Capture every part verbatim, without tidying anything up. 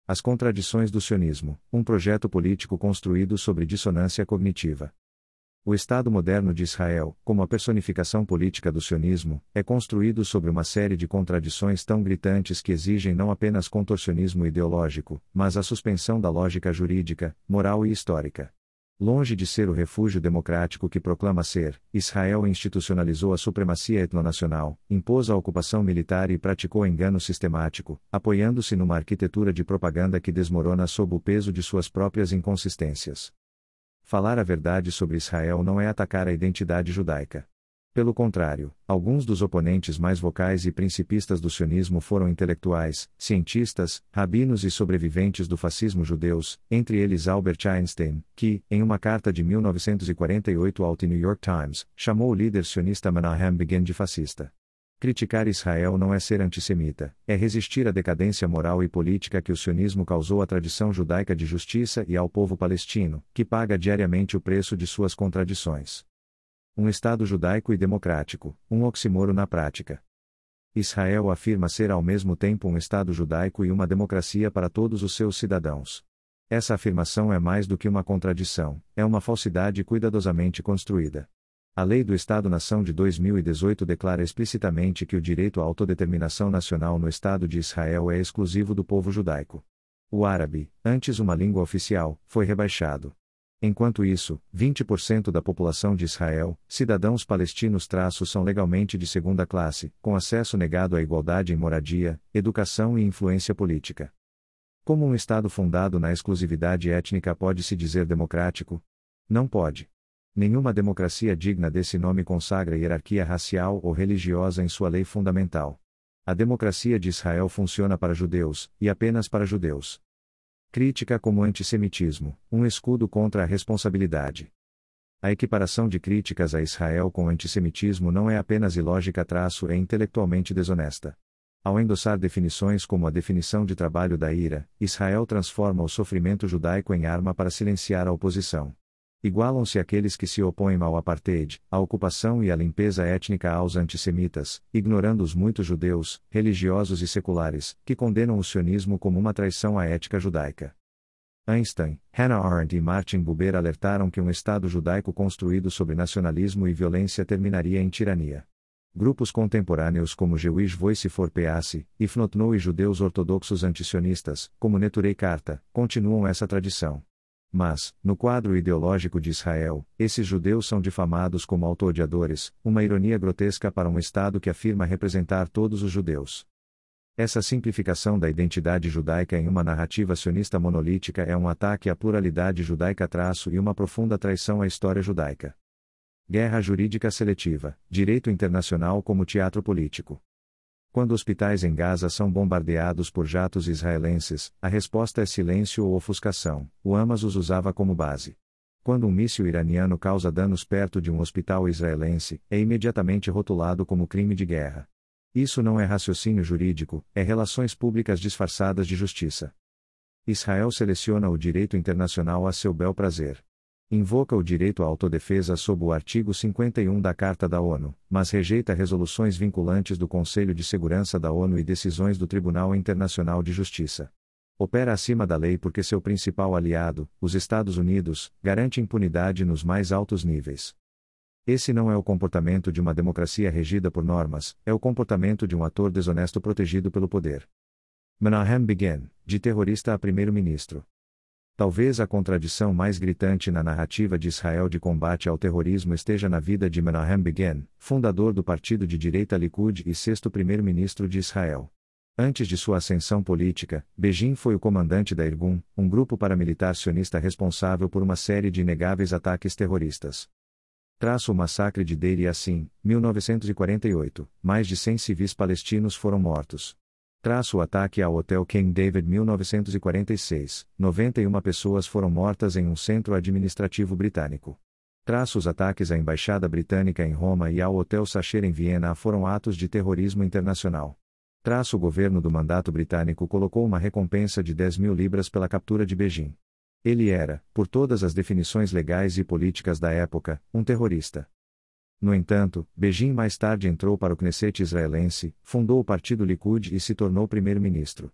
As contradições do sionismo, um projeto político construído sobre dissonância cognitiva. O Estado moderno de Israel, como a personificação política do sionismo, é construído sobre uma série de contradições tão gritantes que exigem não apenas contorcionismo ideológico, mas a suspensão da lógica jurídica, moral e histórica. Longe de ser o refúgio democrático que proclama ser, Israel institucionalizou a supremacia etnonacional, impôs a ocupação militar e praticou engano sistemático, apoiando-se numa arquitetura de propaganda que desmorona sob o peso de suas próprias inconsistências. Falar a verdade sobre Israel não é atacar a identidade judaica. Pelo contrário, alguns dos oponentes mais vocais e principistas do sionismo foram intelectuais, cientistas, rabinos e sobreviventes do fascismo judeus, entre eles Albert Einstein, que, em uma carta de mil novecentos e quarenta e oito ao The New York Times, chamou o líder sionista Menahem Begin de fascista. Criticar Israel não é ser antissemita, é resistir à decadência moral e política que o sionismo causou à tradição judaica de justiça e ao povo palestino, que paga diariamente o preço de suas contradições. Um Estado judaico e democrático, um oxímoro na prática. Israel afirma ser ao mesmo tempo um Estado judaico e uma democracia para todos os seus cidadãos. Essa afirmação é mais do que uma contradição, é uma falsidade cuidadosamente construída. A Lei do Estado-nação de dois mil e dezoito declara explicitamente que o direito à autodeterminação nacional no Estado de Israel é exclusivo do povo judaico. O árabe, antes uma língua oficial, foi rebaixado. Enquanto isso, vinte por cento da população de Israel, cidadãos palestinos traços são legalmente de segunda classe, com acesso negado à igualdade em moradia, educação e influência política. Como um Estado fundado na exclusividade étnica pode se dizer democrático? Não pode. Nenhuma democracia digna desse nome consagra hierarquia racial ou religiosa em sua lei fundamental. A democracia de Israel funciona para judeus, e apenas para judeus. Crítica como antissemitismo, um escudo contra a responsabilidade. A equiparação de críticas a Israel com antissemitismo não é apenas ilógica traço é intelectualmente desonesta. Ao endossar definições como a definição de trabalho da ira, Israel transforma o sofrimento judaico em arma para silenciar a oposição. Igualam-se aqueles que se opõem ao apartheid, à ocupação e à limpeza étnica aos antissemitas, ignorando os muitos judeus, religiosos e seculares, que condenam o sionismo como uma traição à ética judaica. Einstein, Hannah Arendt e Martin Buber alertaram que um Estado judaico construído sobre nacionalismo e violência terminaria em tirania. Grupos contemporâneos como Jewish Voice for Peace, Ifnotno e judeus ortodoxos antisionistas, como Neturei Karta, continuam essa tradição. Mas, no quadro ideológico de Israel, esses judeus são difamados como auto-odiadores, uma ironia grotesca para um Estado que afirma representar todos os judeus. Essa simplificação da identidade judaica em uma narrativa sionista monolítica é um ataque à pluralidade judaica traço e uma profunda traição à história judaica. Guerra jurídica seletiva, direito internacional como teatro político. Quando hospitais em Gaza são bombardeados por jatos israelenses, a resposta é silêncio ou ofuscação, o Hamas os usava como base. Quando um míssil iraniano causa danos perto de um hospital israelense, é imediatamente rotulado como crime de guerra. Isso não é raciocínio jurídico, é relações públicas disfarçadas de justiça. Israel seleciona o direito internacional a seu bel prazer. Invoca o direito à autodefesa sob o artigo cinquenta e um da Carta da ONU, mas rejeita resoluções vinculantes do Conselho de Segurança da ONU e decisões do Tribunal Internacional de Justiça. Opera acima da lei porque seu principal aliado, os Estados Unidos, garante impunidade nos mais altos níveis. Esse não é o comportamento de uma democracia regida por normas, é o comportamento de um ator desonesto protegido pelo poder. Menahem Begin, de terrorista a primeiro-ministro. Talvez a contradição mais gritante na narrativa de Israel de combate ao terrorismo esteja na vida de Menahem Begin, fundador do partido de direita Likud e sexto primeiro-ministro de Israel. Antes de sua ascensão política, Begin foi o comandante da Irgun, um grupo paramilitar sionista responsável por uma série de inegáveis ataques terroristas. Traço o massacre de Deir Yassin, mil novecentos e quarenta e oito, mais de cem civis palestinos foram mortos. Traço o ataque ao Hotel King David mil novecentos e quarenta e seis, noventa e uma pessoas foram mortas em um centro administrativo britânico. Traço os ataques à Embaixada Britânica em Roma e ao Hotel Sacher em Viena foram atos de terrorismo internacional. Traço o governo do mandato britânico colocou uma recompensa de dez mil libras pela captura de Begin. Ele era, por todas as definições legais e políticas da época, um terrorista. No entanto, Begin mais tarde entrou para o Knesset israelense, fundou o partido Likud e se tornou primeiro-ministro.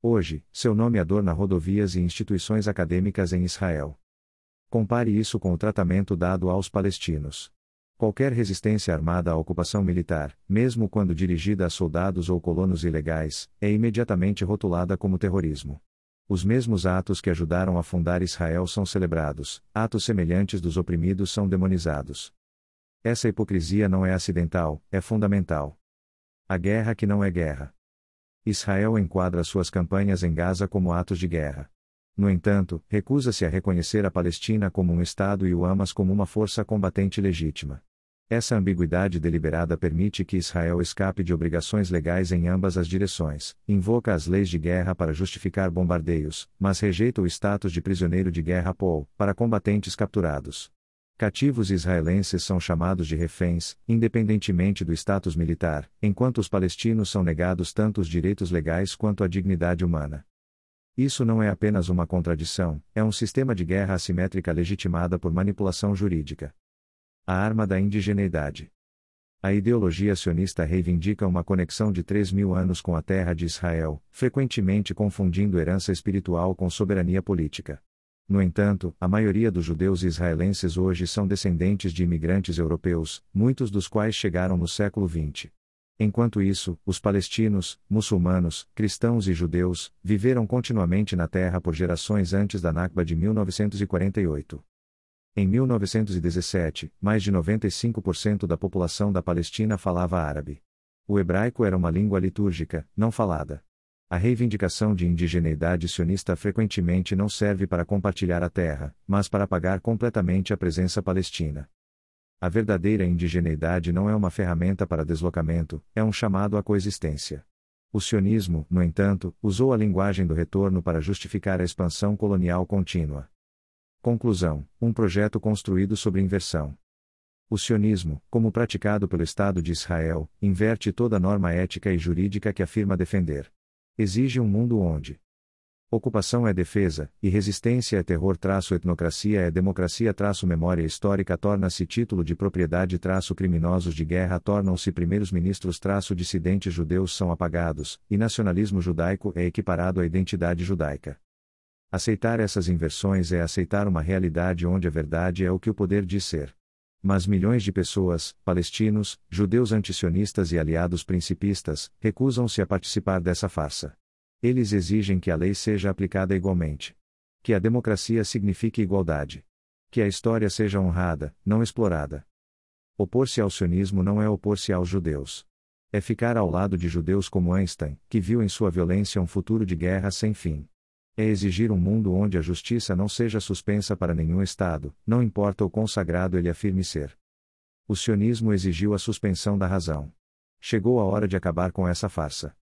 Hoje, seu nome adorna rodovias e instituições acadêmicas em Israel. Compare isso com o tratamento dado aos palestinos. Qualquer resistência armada à ocupação militar, mesmo quando dirigida a soldados ou colonos ilegais, é imediatamente rotulada como terrorismo. Os mesmos atos que ajudaram a fundar Israel são celebrados, atos semelhantes dos oprimidos são demonizados. Essa hipocrisia não é acidental, é fundamental. A guerra que não é guerra. Israel enquadra suas campanhas em Gaza como atos de guerra. No entanto, recusa-se a reconhecer a Palestina como um Estado e o Hamas como uma força combatente legítima. Essa ambiguidade deliberada permite que Israel escape de obrigações legais em ambas as direções, invoca as leis de guerra para justificar bombardeios, mas rejeita o status de prisioneiro de guerra P O, para combatentes capturados. Cativos israelenses são chamados de reféns, independentemente do status militar, enquanto os palestinos são negados tanto os direitos legais quanto a dignidade humana. Isso não é apenas uma contradição, é um sistema de guerra assimétrica legitimada por manipulação jurídica. A arma da indigeneidade. A ideologia sionista reivindica uma conexão de três mil anos com a terra de Israel, frequentemente confundindo herança espiritual com soberania política. No entanto, a maioria dos judeus israelenses hoje são descendentes de imigrantes europeus, muitos dos quais chegaram no século vinte. Enquanto isso, os palestinos, muçulmanos, cristãos e judeus, viveram continuamente na terra por gerações antes da Nakba de mil novecentos e quarenta e oito. Em mil novecentos e dezessete, mais de noventa e cinco por cento da população da Palestina falava árabe. O hebraico era uma língua litúrgica, não falada. A reivindicação de indigeneidade sionista frequentemente não serve para compartilhar a terra, mas para apagar completamente a presença palestina. A verdadeira indigeneidade não é uma ferramenta para deslocamento, é um chamado à coexistência. O sionismo, no entanto, usou a linguagem do retorno para justificar a expansão colonial contínua. Conclusão: um projeto construído sobre inversão. O sionismo, como praticado pelo Estado de Israel, inverte toda a norma ética e jurídica que afirma defender. Exige um mundo onde ocupação é defesa, e resistência é terror traço etnocracia é democracia traço memória histórica torna-se título de propriedade traço criminosos de guerra tornam-se primeiros ministros traço dissidentes judeus são apagados, e nacionalismo judaico é equiparado à identidade judaica. Aceitar essas inversões é aceitar uma realidade onde a verdade é o que o poder diz ser. Mas milhões de pessoas, palestinos, judeus antisionistas e aliados principistas, recusam-se a participar dessa farsa. Eles exigem que a lei seja aplicada igualmente. Que a democracia signifique igualdade. Que a história seja honrada, não explorada. Opor-se ao sionismo não é opor-se aos judeus. É ficar ao lado de judeus como Einstein, que viu em sua violência um futuro de guerra sem fim. É exigir um mundo onde a justiça não seja suspensa para nenhum Estado, não importa o quão sagrado ele afirme ser. O sionismo exigiu a suspensão da razão. Chegou a hora de acabar com essa farsa.